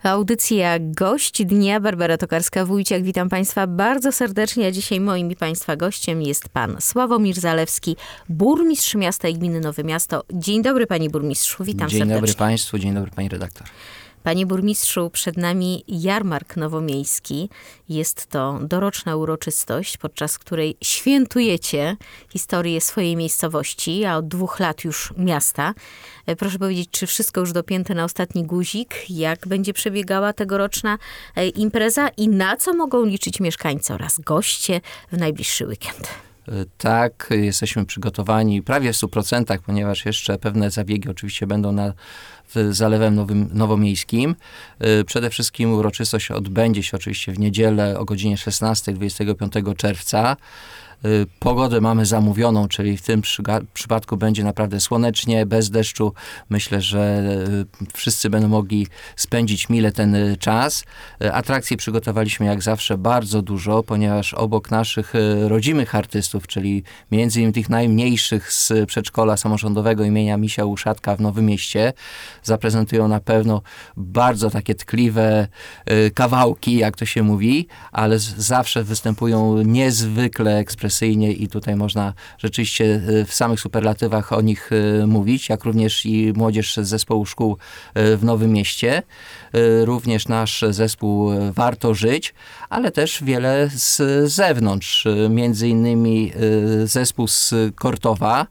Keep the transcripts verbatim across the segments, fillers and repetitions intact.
Audycja Gość Dnia. Barbara Tokarska-Wójciak. Witam Państwa bardzo serdecznie, a dzisiaj moim i Państwa gościem jest pan Sławomir Zalewski, burmistrz miasta i gminy Nowe Miasto. Dzień dobry, panie burmistrzu, witam dzień serdecznie. Dzień dobry państwu, dzień dobry pani redaktor. Panie burmistrzu, przed nami jarmark nowomiejski. Jest to doroczna uroczystość, podczas której świętujecie historię swojej miejscowości, a od dwóch lat już miasta. Proszę powiedzieć, czy wszystko już dopięte na ostatni guzik? Jak będzie przebiegała tegoroczna impreza i na co mogą liczyć mieszkańcy oraz goście w najbliższy weekend? Tak, jesteśmy przygotowani prawie w stu procentach, ponieważ jeszcze pewne zabiegi oczywiście będą nad Zalewem Nowym, Nowomiejskim. Przede wszystkim uroczystość odbędzie się oczywiście w niedzielę o godzinie szesnastej, dwudziestego piątego czerwca. Pogodę mamy zamówioną, czyli w tym przyga- przypadku będzie naprawdę słonecznie, bez deszczu. Myślę, że wszyscy będą mogli spędzić mile ten czas. Atrakcji przygotowaliśmy jak zawsze bardzo dużo, ponieważ obok naszych rodzimych artystów, czyli między innymi tych najmniejszych z przedszkola samorządowego imienia Misia Uszatka w Nowym Mieście, zaprezentują na pewno bardzo takie tkliwe kawałki, jak to się mówi, ale z- zawsze występują niezwykle ekspresyjnie i tutaj można rzeczywiście w samych superlatywach o nich mówić, jak również i młodzież z zespołu szkół w Nowym Mieście. Również nasz zespół Warto Żyć, ale też wiele z zewnątrz, między innymi zespół z Kortowa,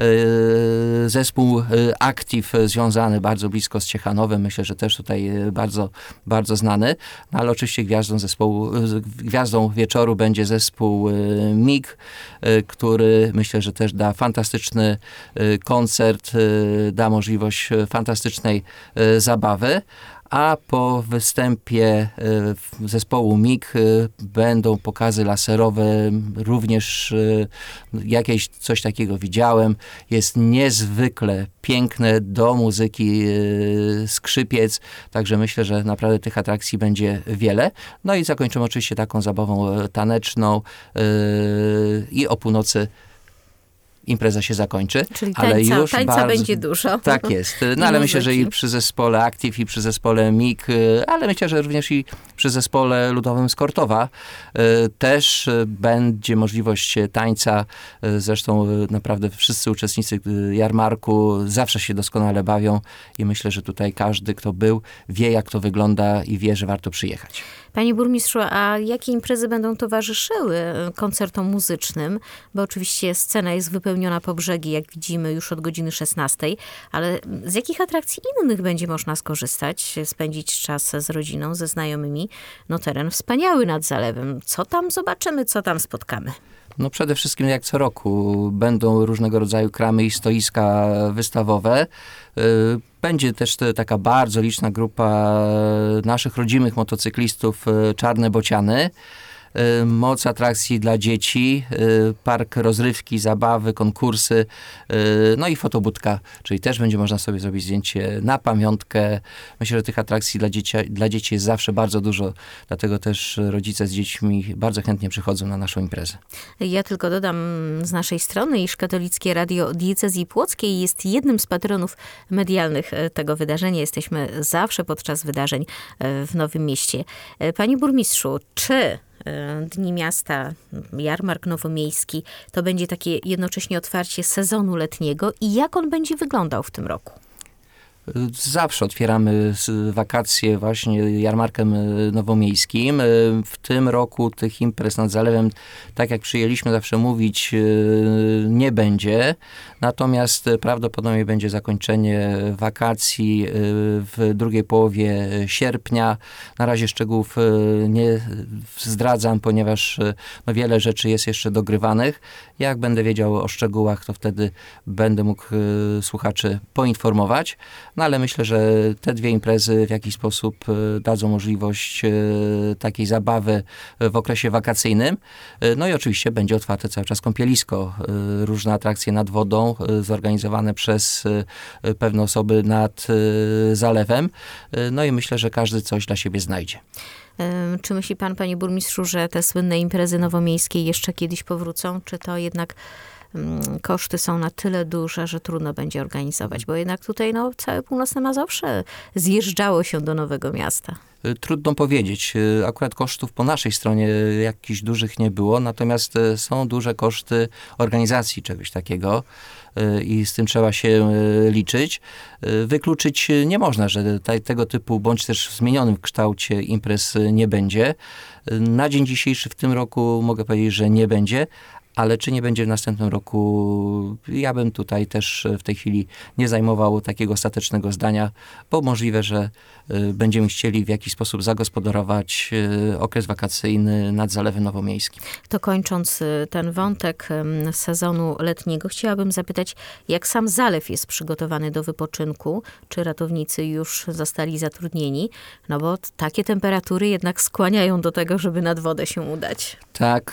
zespół Active związany bardzo blisko z Ciechanowem, myślę, że też tutaj bardzo, bardzo znany, no ale oczywiście gwiazdą zespołu, gwiazdą wieczoru będzie zespół MIG, który myślę, że też da fantastyczny koncert, da możliwość fantastycznej zabawy. A po występie zespołu MIG będą pokazy laserowe, również jakieś coś takiego widziałem. Jest niezwykle piękne do muzyki skrzypiec, także myślę, że naprawdę tych atrakcji będzie wiele. No i zakończymy oczywiście taką zabawą taneczną i o północy impreza się zakończy. Czyli ale tańca, już tańca bardzo, będzie dużo. Tak jest. No ale myślę, że i przy zespole Active, i przy zespole MIG, ale myślę, że również i przy zespole ludowym z Kortowa też będzie możliwość tańca. Zresztą naprawdę wszyscy uczestnicy jarmarku zawsze się doskonale bawią i myślę, że tutaj każdy, kto był, wie, jak to wygląda i wie, że warto przyjechać. Panie burmistrzu, a jakie imprezy będą towarzyszyły koncertom muzycznym? Bo oczywiście scena jest wypełniona po brzegi, jak widzimy, już od godziny szesnastej, ale z jakich atrakcji innych będzie można skorzystać, spędzić czas z rodziną, ze znajomymi? No teren wspaniały nad zalewem. Co tam zobaczymy, co tam spotkamy? No przede wszystkim jak co roku będą różnego rodzaju kramy i stoiska wystawowe. Będzie też taka bardzo liczna grupa naszych rodzimych motocyklistów Czarne Bociany. Moc atrakcji dla dzieci, park rozrywki, zabawy, konkursy, no i fotobudka, czyli też będzie można sobie zrobić zdjęcie na pamiątkę. Myślę, że tych atrakcji dla dzieci, dla dzieci jest zawsze bardzo dużo, dlatego też rodzice z dziećmi bardzo chętnie przychodzą na naszą imprezę. Ja tylko dodam z naszej strony, iż Katolickie Radio Diecezji Płockiej jest jednym z patronów medialnych tego wydarzenia. Jesteśmy zawsze podczas wydarzeń w Nowym Mieście. Panie burmistrzu, czy Dni Miasta, jarmark nowomiejski, to będzie takie jednocześnie otwarcie sezonu letniego i jak on będzie wyglądał w tym roku? Zawsze otwieramy wakacje właśnie jarmarkiem nowomiejskim. W tym roku tych imprez nad zalewem, tak jak przyjęliśmy zawsze mówić, nie będzie. Natomiast prawdopodobnie będzie zakończenie wakacji w drugiej połowie sierpnia. Na razie szczegółów nie zdradzam, ponieważ no wiele rzeczy jest jeszcze dogrywanych. Jak będę wiedział o szczegółach, to wtedy będę mógł słuchaczy poinformować. No ale myślę, że te dwie imprezy w jakiś sposób dadzą możliwość takiej zabawy w okresie wakacyjnym. No i oczywiście będzie otwarte cały czas kąpielisko. Różne atrakcje nad wodą zorganizowane przez pewne osoby nad zalewem. No i myślę, że każdy coś dla siebie znajdzie. Czy myśli pan, panie burmistrzu, że te słynne imprezy nowomiejskie jeszcze kiedyś powrócą? Czy to jednak koszty są na tyle duże, że trudno będzie organizować, bo jednak tutaj no, całe północne Mazowsze zjeżdżało się do Nowego Miasta. Trudno powiedzieć. Akurat kosztów po naszej stronie jakichś dużych nie było, natomiast są duże koszty organizacji czegoś takiego i z tym trzeba się liczyć. Wykluczyć nie można, że te, tego typu bądź też w zmienionym kształcie imprez nie będzie. Na dzień dzisiejszy w tym roku mogę powiedzieć, że nie będzie. Ale czy nie będzie w następnym roku, ja bym tutaj też w tej chwili nie zajmował takiego ostatecznego zdania, bo możliwe, że będziemy chcieli w jakiś sposób zagospodarować okres wakacyjny nad Zalewem Nowomiejskim. To kończąc ten wątek sezonu letniego, chciałabym zapytać, jak sam Zalew jest przygotowany do wypoczynku? Czy ratownicy już zostali zatrudnieni? No bo takie temperatury jednak skłaniają do tego, żeby nad wodę się udać. Tak,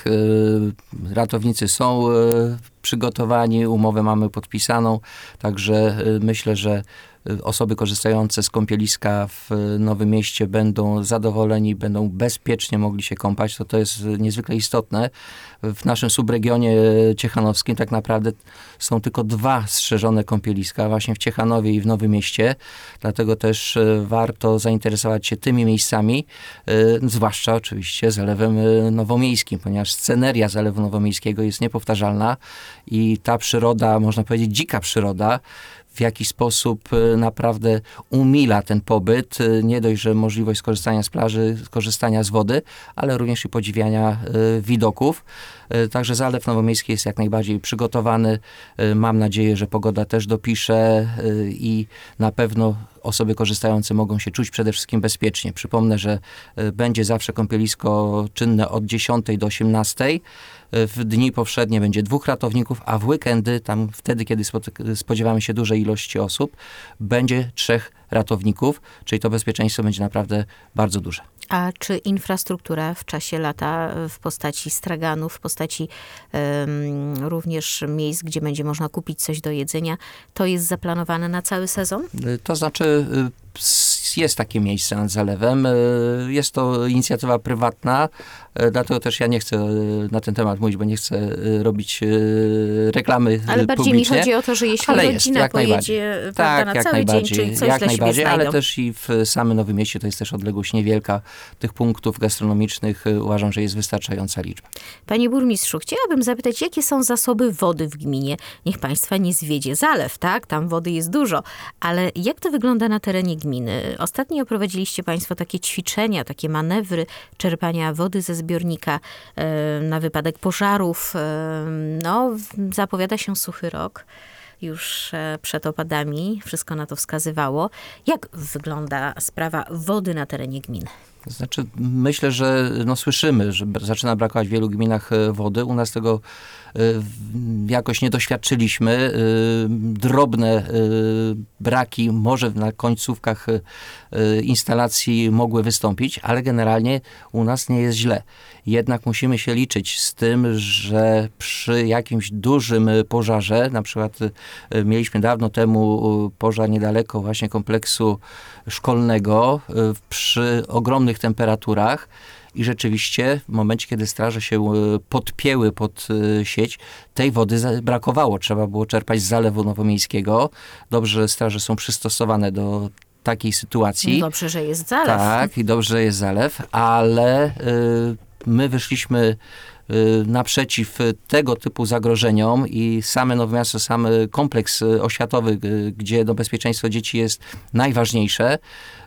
y, ratownicy są y, przygotowani, umowę mamy podpisaną, także y, myślę, że osoby korzystające z kąpieliska w Nowym Mieście będą zadowoleni, będą bezpiecznie mogli się kąpać. To, to jest niezwykle istotne. W naszym subregionie ciechanowskim tak naprawdę są tylko dwa strzeżone kąpieliska, właśnie w Ciechanowie i w Nowym Mieście. Dlatego też warto zainteresować się tymi miejscami, zwłaszcza oczywiście Zalewem Nowomiejskim, ponieważ sceneria Zalewu Nowomiejskiego jest niepowtarzalna i ta przyroda, można powiedzieć dzika przyroda, w jakiś sposób naprawdę umila ten pobyt. Nie dość, że możliwość skorzystania z plaży, skorzystania z wody, ale również i podziwiania widoków. Także Zalew Nowomiejski jest jak najbardziej przygotowany. Mam nadzieję, że pogoda też dopisze i na pewno osoby korzystające mogą się czuć przede wszystkim bezpiecznie. Przypomnę, że będzie zawsze kąpielisko czynne od dziesiątej do osiemnastej. W dni powszednie będzie dwóch ratowników, a w weekendy, tam wtedy, kiedy spodziewamy się dużej ilości osób, będzie trzech ratowników, czyli to bezpieczeństwo będzie naprawdę bardzo duże. A czy infrastruktura w czasie lata w postaci straganów, w postaci um, również miejsc, gdzie będzie można kupić coś do jedzenia, to jest zaplanowane na cały sezon? To znaczy jest takie miejsce nad Zalewem. Jest to inicjatywa prywatna, dlatego też ja nie chcę na ten temat mówić, bo nie chcę robić reklamy Ale bardziej publicznie. mi chodzi o to, że jeśli ale rodzina jest, pojedzie tak, na jak cały dzień, czyli coś jak dla siebie najbardziej, znajdą. ale też i w samym Nowym Mieście to jest też odległość niewielka. Tych punktów gastronomicznych uważam, że jest wystarczająca liczba. Panie burmistrzu, chciałabym zapytać, jakie są zasoby wody w gminie? Niech państwa nie zwiedzie Zalew, tak? Tam wody jest dużo, ale jak to wygląda na terenie gminy? Ostatnio prowadziliście państwo takie ćwiczenia, takie manewry czerpania wody ze zbiornika e, na wypadek pożarów. E, no, zapowiada się suchy rok. Już przed opadami wszystko na to wskazywało. Jak wygląda sprawa wody na terenie gminy? To znaczy, myślę, że no, słyszymy, że zaczyna brakować w wielu gminach wody. U nas tego y, jakoś nie doświadczyliśmy. Y, drobne y, braki może na końcówkach y, instalacji mogły wystąpić, ale generalnie u nas nie jest źle. Jednak musimy się liczyć z tym, że przy jakimś dużym pożarze, na przykład y, mieliśmy dawno temu pożar niedaleko właśnie kompleksu szkolnego, y, przy ogromnych temperaturach i rzeczywiście w momencie, kiedy straże się podpięły pod sieć, tej wody brakowało. Trzeba było czerpać z Zalewu Nowomiejskiego. Dobrze, że straże są przystosowane do takiej sytuacji. Dobrze, że jest Zalew. Tak, i dobrze, że jest Zalew, ale y, my wyszliśmy naprzeciw tego typu zagrożeniom i same Nowe Miasto, sam kompleks oświatowy, gdzie no, bezpieczeństwo dzieci jest najważniejsze,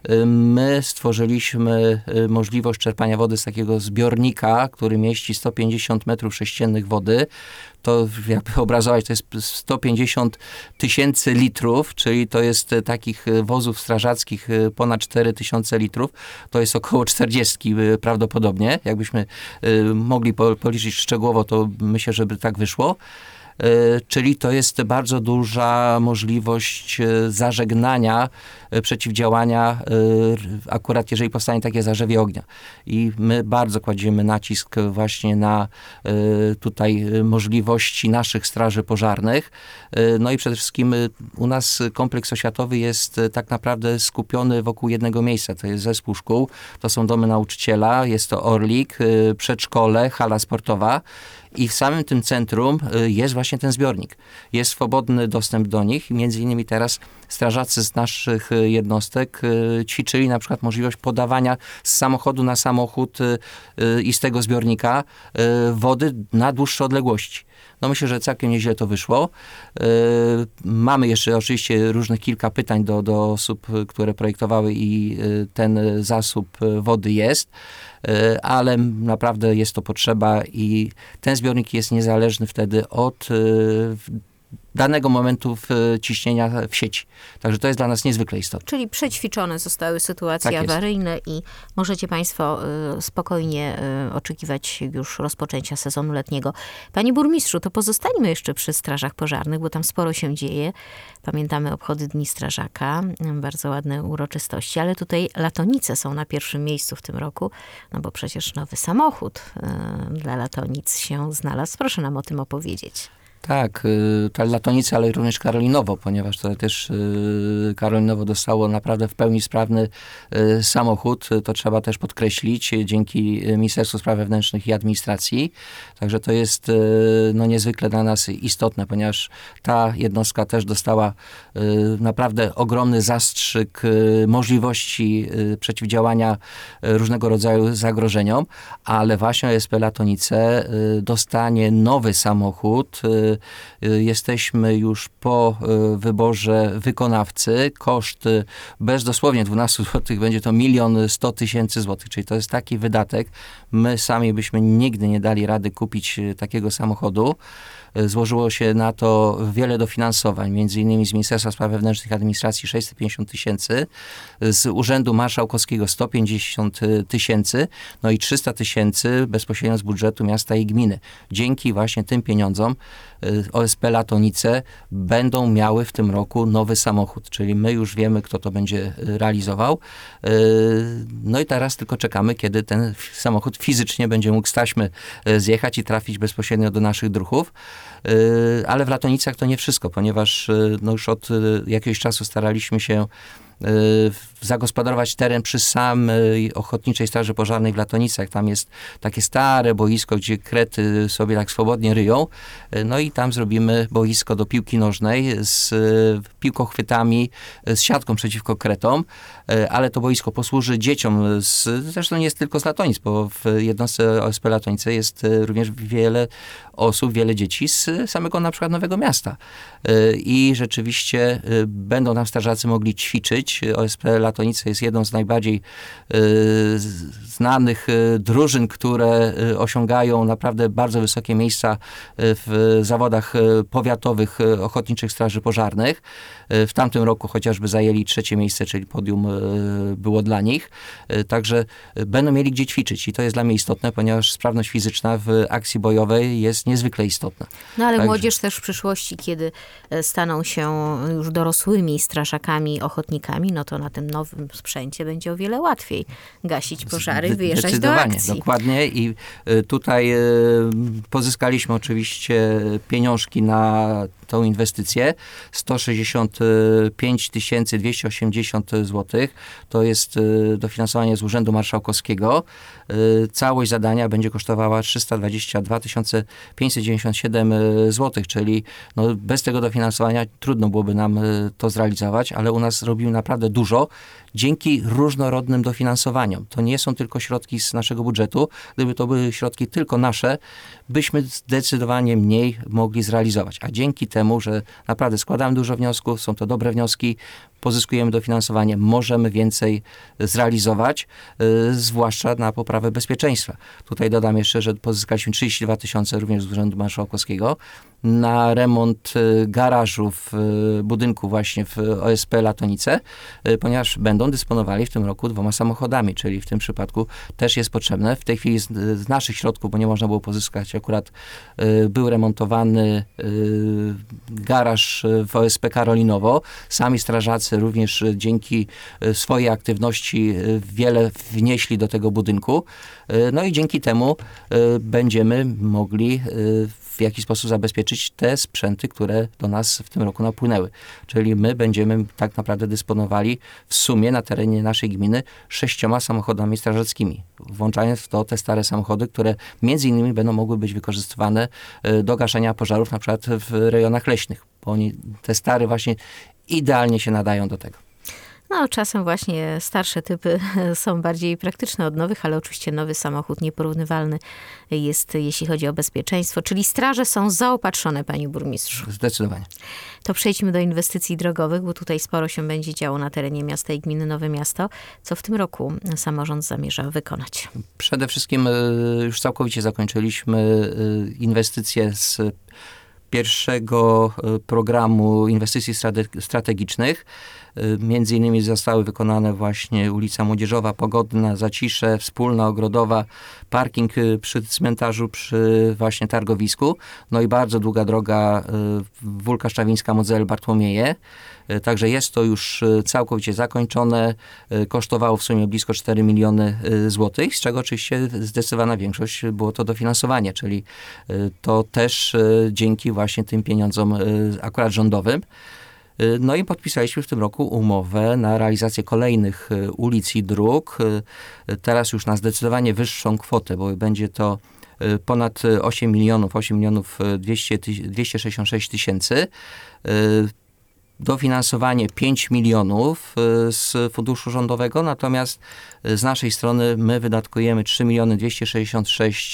my stworzyliśmy możliwość czerpania wody z takiego zbiornika, który mieści sto pięćdziesiąt metrów sześciennych wody. To jakby obrazować, to jest sto pięćdziesiąt tysięcy litrów, czyli to jest takich wozów strażackich ponad cztery tysiące litrów. To jest około czterdzieści prawdopodobnie. Jakbyśmy mogli policzyć szczegółowo, to myślę, żeby tak wyszło. Czyli to jest bardzo duża możliwość zażegnania, przeciwdziałania, akurat jeżeli powstanie takie zarzewie ognia. I my bardzo kładziemy nacisk właśnie na tutaj możliwości naszych straży pożarnych. No i przede wszystkim u nas kompleks oświatowy jest tak naprawdę skupiony wokół jednego miejsca. To jest zespół szkół, to są domy nauczyciela, jest to Orlik, przedszkole, hala sportowa. i w samym tym centrum jest właśnie ten zbiornik. Jest swobodny dostęp do nich i między innymi teraz strażacy z naszych jednostek ćwiczyli na przykład możliwość podawania z samochodu na samochód i z tego zbiornika wody na dłuższe odległości. No myślę, że całkiem nieźle to wyszło. Yy, mamy jeszcze oczywiście różnych kilka pytań do, do osób, które projektowały i yy, ten zasób wody jest, yy, ale naprawdę jest to potrzeba i ten zbiornik jest niezależny wtedy od yy, danego momentu w, ciśnienia w sieci. Także to jest dla nas niezwykle istotne. Czyli przećwiczone zostały sytuacje Tak jest. awaryjne i możecie Państwo y, spokojnie y, oczekiwać już rozpoczęcia sezonu letniego. Panie burmistrzu, to pozostańmy jeszcze przy strażach pożarnych, bo tam sporo się dzieje. Pamiętamy obchody Dni Strażaka, y, bardzo ładne uroczystości, ale tutaj Latonice są na pierwszym miejscu w tym roku, no bo przecież nowy samochód y, dla Latonic się znalazł. Proszę nam o tym opowiedzieć. Tak, ta Latonica, ale również Karolinowo, ponieważ to też Karolinowo dostało naprawdę w pełni sprawny samochód. To trzeba też podkreślić dzięki Ministerstwu Spraw Wewnętrznych i Administracji. Także to jest no, niezwykle dla nas istotne, ponieważ ta jednostka też dostała naprawdę ogromny zastrzyk możliwości przeciwdziałania różnego rodzaju zagrożeniom, ale właśnie O S P Latonice dostanie nowy samochód. Jesteśmy już po wyborze wykonawcy. Koszt bez dosłownie dwanaście złotych będzie to milion sto tysięcy złotych, czyli to jest taki wydatek. My sami byśmy nigdy nie dali rady kupić takiego samochodu. Złożyło się na to wiele dofinansowań, między innymi z Ministerstwa Spraw Wewnętrznych i Administracji sześćset pięćdziesiąt tysięcy, z Urzędu Marszałkowskiego sto pięćdziesiąt tysięcy, no i trzysta tysięcy bezpośrednio z budżetu miasta i gminy. Dzięki właśnie tym pieniądzom O S P Latonice będą miały w tym roku nowy samochód, czyli my już wiemy, kto to będzie realizował. No i teraz tylko czekamy, kiedy ten samochód fizycznie będzie mógł z taśmy zjechać i trafić bezpośrednio do naszych druhów. Ale w Latonicach to nie wszystko, ponieważ no już od jakiegoś czasu staraliśmy się zagospodarować teren przy samej Ochotniczej Straży Pożarnej w Latonicach. Tam jest takie stare boisko, gdzie krety sobie tak swobodnie ryją. No i tam zrobimy boisko do piłki nożnej z piłkochwytami, z siatką przeciwko kretom, ale to boisko posłuży dzieciom, z, zresztą nie jest tylko z Latonic, bo w jednostce O S P Latonice jest również wiele osób, wiele dzieci z samego na przykład Nowego Miasta. I rzeczywiście będą tam strażacy mogli ćwiczyć. O S P Latonice jest jedną z najbardziej znanych drużyn, które osiągają naprawdę bardzo wysokie miejsca w zawodach powiatowych Ochotniczych Straży Pożarnych. W tamtym roku chociażby zajęli trzecie miejsce, czyli podium było dla nich. Także będą mieli gdzie ćwiczyć i to jest dla mnie istotne, ponieważ sprawność fizyczna w akcji bojowej jest niezwykle istotna. No ale Także... młodzież też w przyszłości, kiedy staną się już dorosłymi strażakami, ochotnikami, no to na tym nowym sprzęcie będzie o wiele łatwiej gasić pożary, wyjeżdżać do akcji. Dokładnie i tutaj pozyskaliśmy oczywiście pieniążki na tą inwestycję. sto sześćdziesiąt pięć tysięcy dwieście osiemdziesiąt złotych. To jest dofinansowanie z Urzędu Marszałkowskiego. Całość zadania będzie kosztowała trzysta dwadzieścia dwa tysiące pięćset dziewięćdziesiąt siedem złotych, czyli no bez tego dofinansowania trudno byłoby nam to zrealizować, ale u nas robimy naprawdę dużo dzięki różnorodnym dofinansowaniom. To nie są tylko środki z naszego budżetu. Gdyby to były środki tylko nasze, byśmy zdecydowanie mniej mogli zrealizować. A dzięki temu, że naprawdę składamy dużo wniosków, są to dobre wnioski, pozyskujemy dofinansowanie, możemy więcej zrealizować, yy, zwłaszcza na poprawę bezpieczeństwa. Tutaj dodam jeszcze, że pozyskaliśmy trzydzieści dwa tysiące również z Urzędu Marszałkowskiego na remont y, garażu w y, budynku właśnie w O S P Latonice, y, ponieważ będą dysponowali w tym roku dwoma samochodami, czyli w tym przypadku też jest potrzebne. W tej chwili z, z naszych środków, bo nie można było pozyskać, akurat y, był remontowany y, garaż w O S P Karolinowo. Sami strażacy również dzięki swojej aktywności wiele wnieśli do tego budynku. No i dzięki temu będziemy mogli w jakiś sposób zabezpieczyć te sprzęty, które do nas w tym roku napłynęły. Czyli my będziemy tak naprawdę dysponowali w sumie na terenie naszej gminy sześcioma samochodami strażackimi, włączając w to te stare samochody, które między innymi będą mogły być wykorzystywane do gaszenia pożarów na przykład w rejonach leśnych, bo oni, te stare właśnie idealnie się nadają do tego. No, czasem właśnie starsze typy są bardziej praktyczne od nowych, ale oczywiście nowy samochód nieporównywalny jest, jeśli chodzi o bezpieczeństwo. Czyli straże są zaopatrzone, panie burmistrzu. Zdecydowanie. To przejdźmy do inwestycji drogowych, bo tutaj sporo się będzie działo na terenie miasta i gminy Nowe Miasto. Co w tym roku samorząd zamierza wykonać? Przede wszystkim już całkowicie zakończyliśmy inwestycje z pierwszego programu inwestycji strategicznych. Między innymi zostały wykonane właśnie ulica Młodzieżowa, Pogodna, Zacisze, Wspólna, Ogrodowa, parking przy cmentarzu, przy właśnie targowisku. No i bardzo długa droga Wólka Szczawińska, Modzel, Bartłomieje. Także jest to już całkowicie zakończone. Kosztowało w sumie blisko cztery miliony złotych, z czego oczywiście zdecydowana większość było to dofinansowanie, czyli to też dzięki właśnie tym pieniądzom akurat rządowym. No i podpisaliśmy w tym roku umowę na realizację kolejnych ulic i dróg. Teraz już na zdecydowanie wyższą kwotę, bo będzie to ponad osiem milionów, osiem milionów dwieście sześćdziesiąt sześć tysięcy. Dofinansowanie pięć milionów z funduszu rządowego, natomiast z naszej strony my wydatkujemy trzy miliony dwieście sześćdziesiąt sześć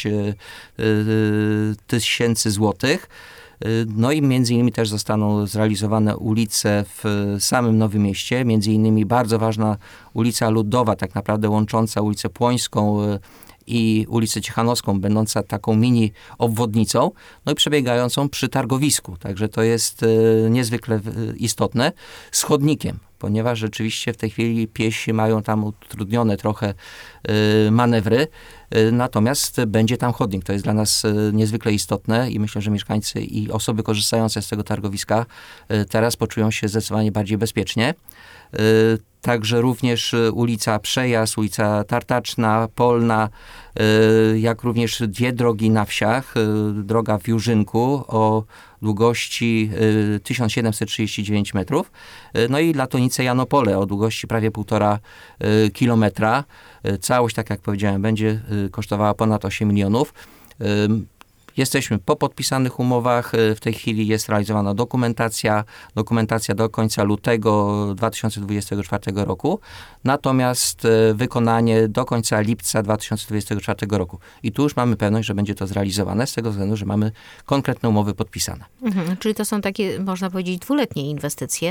tysięcy złotych. No i między innymi też zostaną zrealizowane ulice w samym Nowym Mieście, między innymi bardzo ważna ulica Ludowa, tak naprawdę łącząca ulicę Płońską i ulicę Ciechanowską, będąca taką mini obwodnicą, no i przebiegającą przy targowisku. Także to jest niezwykle istotne. Z chodnikiem, ponieważ rzeczywiście w tej chwili piesi mają tam utrudnione trochę manewry, natomiast będzie tam chodnik. To jest dla nas niezwykle istotne i myślę, że mieszkańcy i osoby korzystające z tego targowiska teraz poczują się zdecydowanie bardziej bezpiecznie. Także również ulica Przejazd, ulica Tartaczna, Polna, jak również dwie drogi na wsiach. Droga w Jurzynku o długości tysiąc siedemset trzydzieści dziewięć metrów. No i Latonice Janopole o długości prawie półtora kilometra. Całość, tak jak powiedziałem, będzie kosztowała ponad osiem milionów. Jesteśmy po podpisanych umowach. W tej chwili jest realizowana dokumentacja. Dokumentacja do końca lutego dwa tysiące dwudziestego czwartego roku. Natomiast wykonanie do końca lipca dwa tysiące dwudziestego czwartego roku. I tu już mamy pewność, że będzie to zrealizowane z tego względu, że mamy konkretne umowy podpisane. Mhm, czyli to są takie, można powiedzieć, dwuletnie inwestycje.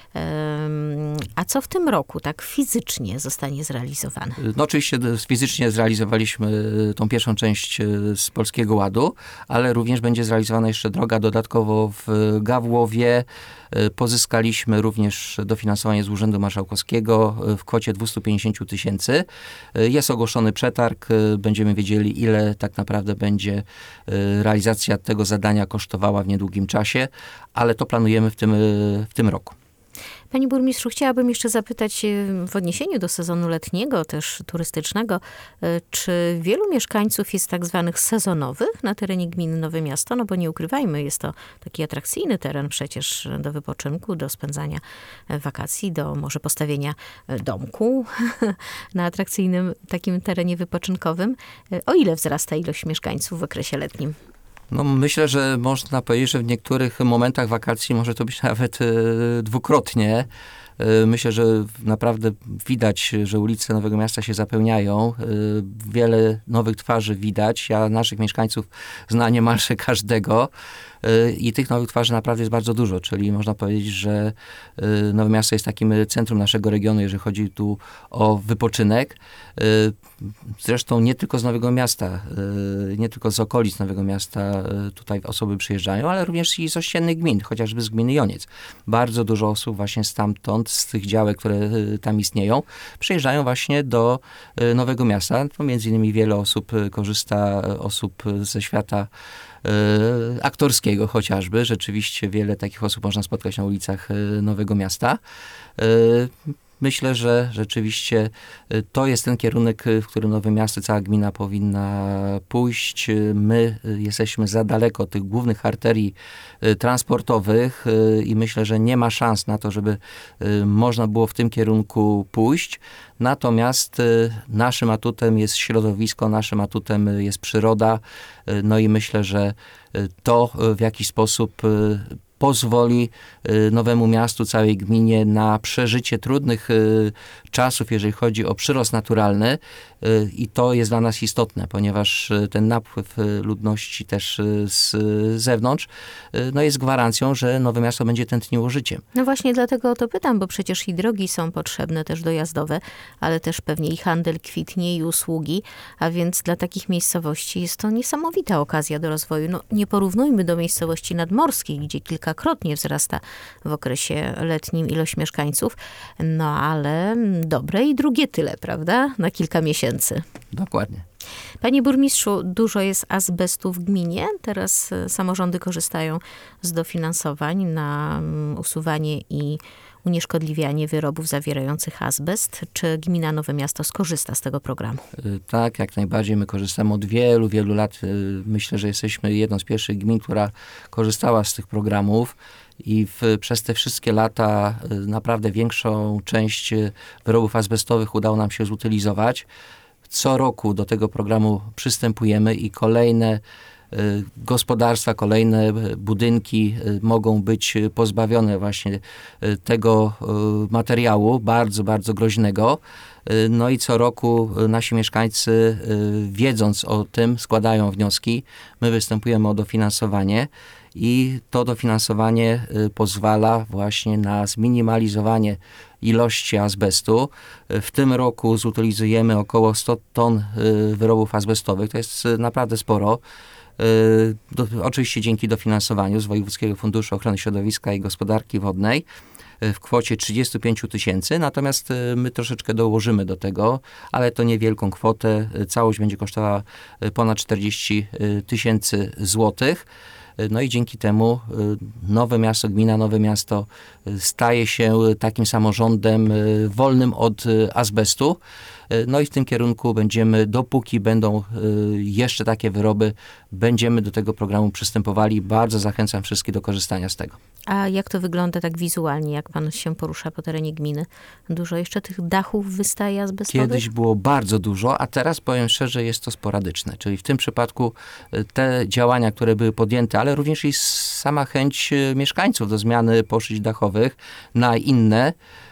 A co w tym roku tak fizycznie zostanie zrealizowane? No oczywiście fizycznie zrealizowaliśmy tą pierwszą część z Polskiego Ładu, ale również będzie zrealizowana jeszcze droga dodatkowo w Gawłowie. Pozyskaliśmy również dofinansowanie z Urzędu Marszałkowskiego w kwocie dwieście pięćdziesiąt tysięcy. Jest ogłoszony przetarg, będziemy wiedzieli, ile tak naprawdę będzie realizacja tego zadania kosztowała w niedługim czasie, ale to planujemy w tym, w tym roku. Panie burmistrzu, chciałabym jeszcze zapytać w odniesieniu do sezonu letniego, też turystycznego, czy wielu mieszkańców jest tak zwanych sezonowych na terenie gminy Nowe Miasto? No bo nie ukrywajmy, jest to taki atrakcyjny teren przecież do wypoczynku, do spędzania wakacji, do może postawienia domku na atrakcyjnym takim terenie wypoczynkowym. O ile wzrasta ilość mieszkańców w okresie letnim? No myślę, że można powiedzieć, że w niektórych momentach wakacji może to być nawet y, dwukrotnie. Y, myślę, że naprawdę widać, że ulice Nowego Miasta się zapełniają. Y, wiele nowych twarzy widać. Ja naszych mieszkańców znam niemalże każdego. I tych nowych twarzy naprawdę jest bardzo dużo, czyli można powiedzieć, że Nowe Miasto jest takim centrum naszego regionu, jeżeli chodzi tu o wypoczynek. Zresztą nie tylko z Nowego Miasta, nie tylko z okolic Nowego Miasta tutaj osoby przyjeżdżają, ale również i z ościennych gmin, chociażby z gminy Joniec. Bardzo dużo osób właśnie stamtąd procent z tych działek, które tam istnieją, przyjeżdżają właśnie do Nowego Miasta. To między innymi wiele osób korzysta, osób ze świata aktorskiego chociażby. Rzeczywiście wiele takich osób można spotkać na ulicach Nowego Miasta. Myślę, że rzeczywiście to jest ten kierunek, w którym Nowe Miasto, cała gmina powinna pójść. My jesteśmy za daleko od tych głównych arterii transportowych i myślę, że nie ma szans na to, żeby można było w tym kierunku pójść. Natomiast naszym atutem jest środowisko, naszym atutem jest przyroda. No i myślę, że to w jakiś sposób pozwoli Nowemu Miastu, całej gminie na przeżycie trudnych czasów, jeżeli chodzi o przyrost naturalny. I to jest dla nas istotne, ponieważ ten napływ ludności też z zewnątrz no jest gwarancją, że Nowe Miasto będzie tętniło życiem. No właśnie dlatego o to pytam, bo przecież i drogi są potrzebne też dojazdowe, ale też pewnie i handel kwitnie, i usługi, a więc dla takich miejscowości jest to niesamowita okazja do rozwoju. No nie porównujmy do miejscowości nadmorskich, gdzie kilkakrotnie wzrasta w okresie letnim ilość mieszkańców, no ale dobre i drugie tyle, prawda? Na kilka miesięcy. Dokładnie. Panie burmistrzu, dużo jest azbestu w gminie. Teraz samorządy korzystają z dofinansowań na usuwanie i unieszkodliwianie wyrobów zawierających azbest. Czy gmina Nowe Miasto skorzysta z tego programu? Tak, jak najbardziej. My korzystamy od wielu, wielu lat. Myślę, że jesteśmy jedną z pierwszych gmin, która korzystała z tych programów. I w, przez te wszystkie lata naprawdę większą część wyrobów azbestowych udało nam się zutylizować. Co roku do tego programu przystępujemy i kolejne gospodarstwa, kolejne budynki mogą być pozbawione właśnie tego materiału bardzo, bardzo groźnego. No i co roku nasi mieszkańcy, wiedząc o tym, składają wnioski. My występujemy o dofinansowanie i to dofinansowanie pozwala właśnie na zminimalizowanie ilości azbestu. W tym roku zutylizujemy około sto ton wyrobów azbestowych. To jest naprawdę sporo. Do, oczywiście dzięki dofinansowaniu z Wojewódzkiego Funduszu Ochrony Środowiska i Gospodarki Wodnej w kwocie trzydzieści pięć tysięcy, natomiast my troszeczkę dołożymy do tego, ale to niewielką kwotę. Całość będzie kosztowała ponad czterdzieści tysięcy złotych. No i dzięki temu Nowe Miasto, gmina Nowe Miasto staje się takim samorządem wolnym od azbestu. No i w tym kierunku będziemy, dopóki będą jeszcze takie wyroby, będziemy do tego programu przystępowali. Bardzo zachęcam wszystkich do korzystania z tego. A jak to wygląda tak wizualnie, jak pan się porusza po terenie gminy? Dużo jeszcze tych dachów wystaje azbestowych? Kiedyś było bardzo dużo, a teraz powiem szczerze, jest to sporadyczne. Czyli w tym przypadku te działania, które były podjęte, ale również i sama chęć mieszkańców do zmiany poszyć dachowych na inne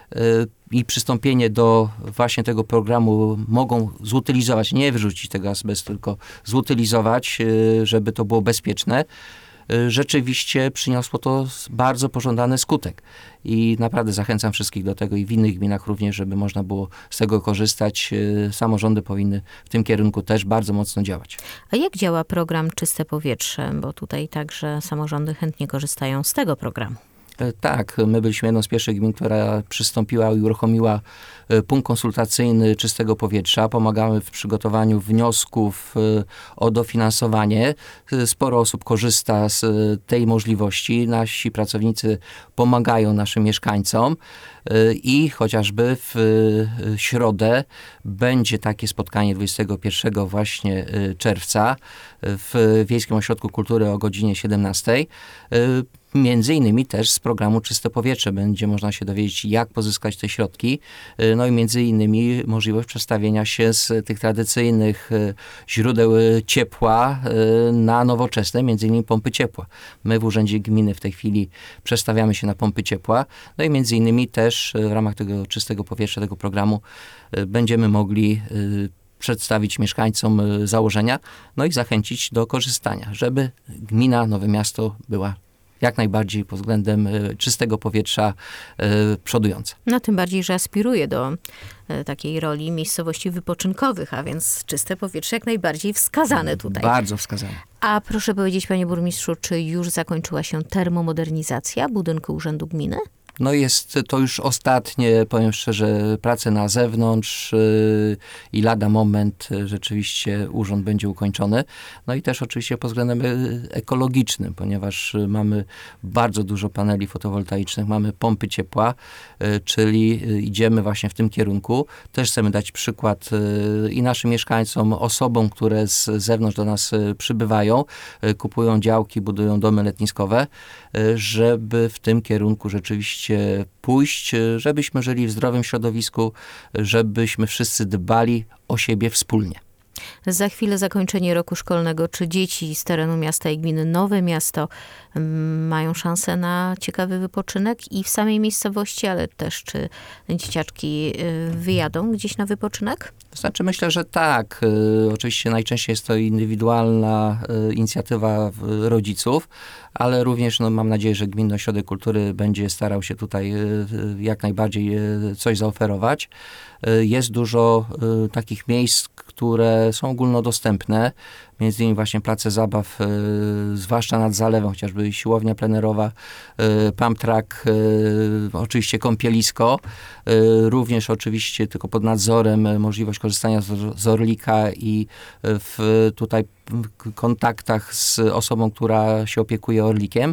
i przystąpienie do właśnie tego programu mogą zutylizować, nie wyrzucić tego azbestu, tylko zutylizować, żeby to było bezpieczne. Rzeczywiście przyniosło to bardzo pożądany skutek. I naprawdę zachęcam wszystkich do tego i w innych gminach również, żeby można było z tego korzystać. Samorządy powinny w tym kierunku też bardzo mocno działać. A jak działa program Czyste Powietrze? Bo tutaj także samorządy chętnie korzystają z tego programu. Tak, my byliśmy jedną z pierwszych gmin, która przystąpiła i uruchomiła punkt konsultacyjny czystego powietrza. Pomagamy w przygotowaniu wniosków o dofinansowanie. Sporo osób korzysta z tej możliwości. Nasi pracownicy pomagają naszym mieszkańcom i chociażby w środę będzie takie spotkanie dwudziestego pierwszego właśnie czerwca w Wiejskim Ośrodku Kultury o godzinie siedemnastej. Między innymi też z programu Czyste Powietrze będzie można się dowiedzieć, jak pozyskać te środki. No i między innymi możliwość przestawienia się z tych tradycyjnych źródeł ciepła na nowoczesne, między innymi pompy ciepła. My w Urzędzie Gminy w tej chwili przestawiamy się na pompy ciepła. No i między innymi też w ramach tego Czystego Powietrza, tego programu będziemy mogli przedstawić mieszkańcom założenia, no i zachęcić do korzystania, żeby gmina Nowe Miasto była jak najbardziej pod względem czystego powietrza przodująca. No tym bardziej, że aspiruje do takiej roli miejscowości wypoczynkowych, a więc czyste powietrze jak najbardziej wskazane tutaj. Bardzo wskazane. A proszę powiedzieć, panie burmistrzu, czy już zakończyła się termomodernizacja budynku Urzędu Gminy? No jest to już ostatnie, powiem szczerze, prace na zewnątrz yy, i lada moment yy, rzeczywiście urząd będzie ukończony. No i też oczywiście pod względem yy, ekologicznym, ponieważ yy, mamy bardzo dużo paneli fotowoltaicznych, mamy pompy ciepła, yy, czyli yy, idziemy właśnie w tym kierunku. Też chcemy dać przykład yy, i naszym mieszkańcom, osobom, które z zewnątrz do nas yy, przybywają, yy, kupują działki, budują domy letniskowe, yy, żeby w tym kierunku rzeczywiście pójść, żebyśmy żyli w zdrowym środowisku, żebyśmy wszyscy dbali o siebie wspólnie. Za chwilę zakończenie roku szkolnego. Czy dzieci z terenu miasta i gminy Nowe Miasto mm, mają szansę na ciekawy wypoczynek i w samej miejscowości, ale też czy dzieciaczki y, wyjadą gdzieś na wypoczynek? To znaczy myślę, że tak. Y, oczywiście najczęściej jest to indywidualna y, inicjatywa y, rodziców, ale również no, mam nadzieję, że Gminny Ośrodek Kultury będzie starał się tutaj y, y, jak najbardziej y, coś zaoferować. Y, jest dużo y, takich miejsc, które są ogólnodostępne, między innymi właśnie place zabaw, y, zwłaszcza nad zalewem, chociażby siłownia plenerowa, y, pump track, y, oczywiście kąpielisko, y, również oczywiście tylko pod nadzorem y, możliwość korzystania z, z Orlika i w tutaj w kontaktach z osobą, która się opiekuje Orlikiem.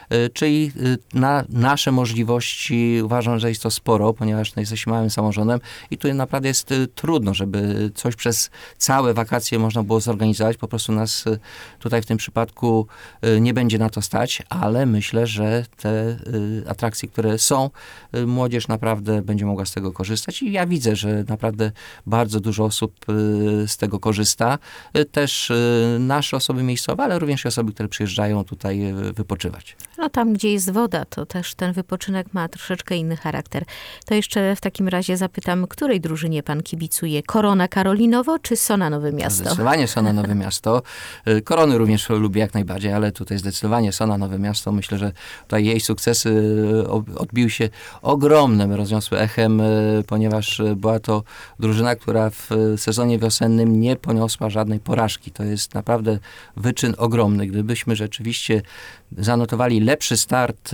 Czyli na nasze możliwości uważam, że jest to sporo, ponieważ no, jesteśmy małym samorządem i tu naprawdę jest trudno, żeby coś przez całe wakacje można było zorganizować. Po prostu nas tutaj w tym przypadku nie będzie na to stać, ale myślę, że te atrakcje, które są, młodzież naprawdę będzie mogła z tego korzystać i ja widzę, że naprawdę bardzo dużo osób z tego korzysta. Też nasze osoby miejscowe, ale również i osoby, które przyjeżdżają tutaj wypoczywać. No tam, gdzie jest woda, to też ten wypoczynek ma troszeczkę inny charakter. To jeszcze w takim razie zapytam, której drużynie pan kibicuje? Korona Karolinowo czy Sona Nowe Miasto? Zdecydowanie Sona Nowe Miasto. Korony również lubię jak najbardziej, ale tutaj zdecydowanie Sona Nowe Miasto. Myślę, że tutaj jej sukcesy odbiły się ogromnym, rozniosły echem, ponieważ była to drużyna, która w sezonie wiosennym nie poniosła żadnej porażki. To jest naprawdę wyczyn ogromny. Gdybyśmy rzeczywiście zanotowali lepszy start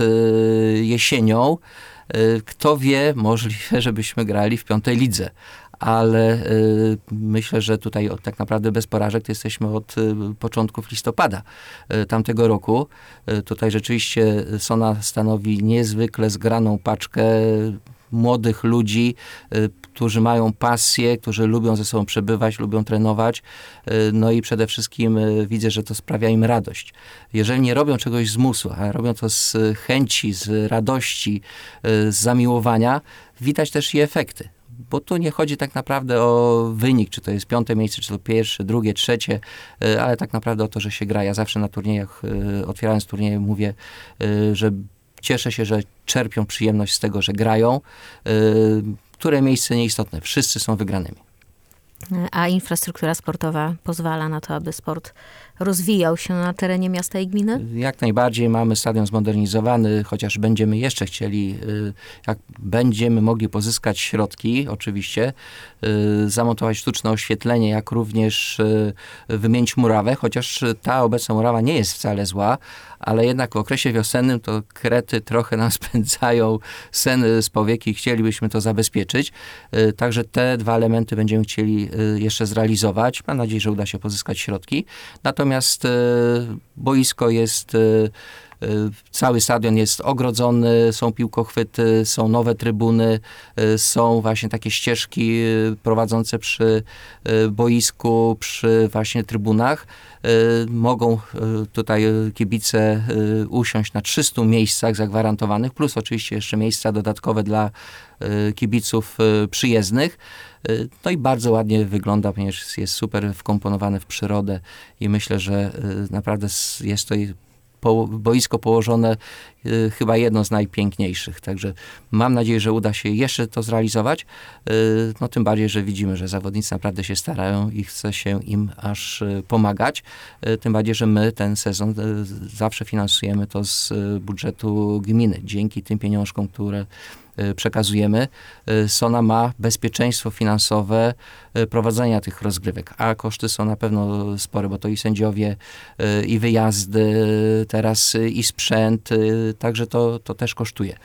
jesienią, kto wie, możliwe, żebyśmy grali w piątej lidze. Ale y, myślę, że tutaj od, tak naprawdę bez porażek to jesteśmy od y, początków listopada y, tamtego roku. Y, tutaj rzeczywiście Sona stanowi niezwykle zgraną paczkę młodych ludzi, y, którzy mają pasję, którzy lubią ze sobą przebywać, lubią trenować. Y, no i przede wszystkim y, widzę, że to sprawia im radość. Jeżeli nie robią czegoś z musu, a robią to z chęci, z radości, y, z zamiłowania, widać też i efekty. Bo tu nie chodzi tak naprawdę o wynik, czy to jest piąte miejsce, czy to pierwsze, drugie, trzecie, ale tak naprawdę o to, że się gra. Ja zawsze na turniejach, otwierając turnieje, mówię, że cieszę się, że czerpią przyjemność z tego, że grają. Które miejsce nieistotne, wszyscy są wygranymi. A infrastruktura sportowa pozwala na to, aby sport rozwijał się na terenie miasta i gminy? Jak najbardziej. Mamy stadion zmodernizowany, chociaż będziemy jeszcze chcieli, jak będziemy mogli pozyskać środki, oczywiście, zamontować sztuczne oświetlenie, jak również wymienić murawę, chociaż ta obecna murawa nie jest wcale zła, ale jednak w okresie wiosennym to krety trochę nam spędzają sen z powieki i chcielibyśmy to zabezpieczyć. Także te dwa elementy będziemy chcieli jeszcze zrealizować. Mam nadzieję, że uda się pozyskać środki. Natomiast boisko jest, cały stadion jest ogrodzony, są piłkochwyty, są nowe trybuny, są właśnie takie ścieżki prowadzące przy boisku, przy właśnie trybunach. Mogą tutaj kibice usiąść na trzystu miejscach zagwarantowanych, plus oczywiście jeszcze miejsca dodatkowe dla kibiców przyjezdnych. No i bardzo ładnie wygląda, ponieważ jest super wkomponowane w przyrodę i myślę, że naprawdę jest to boisko położone y, chyba jedno z najpiękniejszych. Także mam nadzieję, że uda się jeszcze to zrealizować. Y, no tym bardziej, że widzimy, że zawodnicy naprawdę się starają i chce się im aż y, pomagać. Y, tym bardziej, że my ten sezon y, zawsze finansujemy to z y, budżetu gminy. Dzięki tym pieniążkom, które przekazujemy, Sona ma bezpieczeństwo finansowe prowadzenia tych rozgrywek, a koszty są na pewno spore, bo to i sędziowie, i wyjazdy, teraz i sprzęt, także to, to też kosztuje.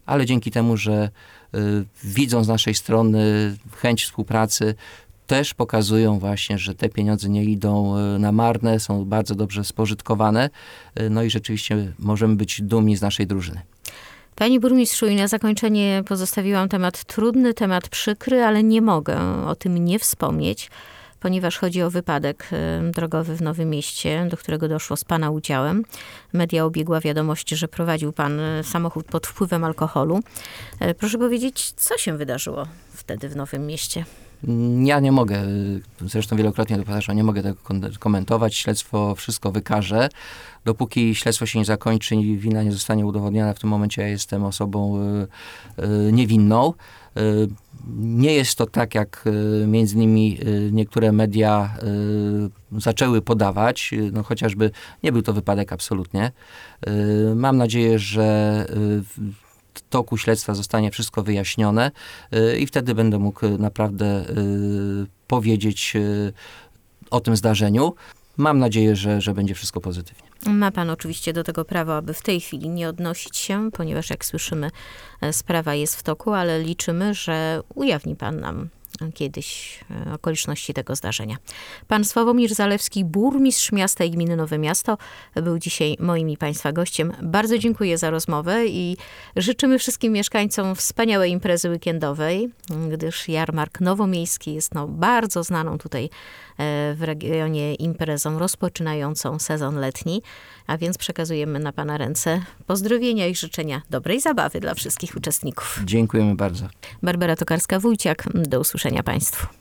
ale dzięki temu, że y, widzą z naszej strony chęć współpracy, też pokazują właśnie, że te pieniądze nie idą y, na marne, są bardzo dobrze spożytkowane, y, no i rzeczywiście możemy być dumni z naszej drużyny. Pani burmistrzu, i na zakończenie pozostawiłam temat trudny, temat przykry, ale nie mogę o tym nie wspomnieć, ponieważ chodzi o wypadek y, drogowy w Nowym Mieście, do którego doszło z pana udziałem. Media obiegła wiadomość, że prowadził pan y, samochód pod wpływem alkoholu. Y, Proszę powiedzieć, co się wydarzyło wtedy w Nowym Mieście? Ja nie mogę, y, zresztą wielokrotnie to powtarzam, nie mogę tego kon- komentować. Śledztwo wszystko wykaże. Dopóki śledztwo się nie zakończy i wina nie zostanie udowodniona, w tym momencie ja jestem osobą y, y, niewinną. Y, nie jest to tak, jak y, między innymi y, niektóre media y, zaczęły podawać, y, no chociażby nie był to wypadek absolutnie. Y, mam nadzieję, że y, w toku śledztwa zostanie wszystko wyjaśnione y, i wtedy będę mógł naprawdę y, powiedzieć y, o tym zdarzeniu. Mam nadzieję, że, że będzie wszystko pozytywnie. Ma pan oczywiście do tego prawo, aby w tej chwili nie odnosić się, ponieważ jak słyszymy, e, sprawa jest w toku, ale liczymy, że ujawni pan nam kiedyś e, okoliczności tego zdarzenia. Pan Sławomir Zalewski, burmistrz miasta i gminy Nowe Miasto, był dzisiaj moim i państwa gościem. Bardzo dziękuję za rozmowę i życzymy wszystkim mieszkańcom wspaniałej imprezy weekendowej, gdyż jarmark nowomiejski jest no, bardzo znaną tutaj e, w regionie imprezą rozpoczynającą sezon letni, a więc przekazujemy na pana ręce pozdrowienia i życzenia dobrej zabawy dla wszystkich uczestników. Dziękujemy bardzo. Barbara Tokarska-Wójciak, do usłyszenia państwu.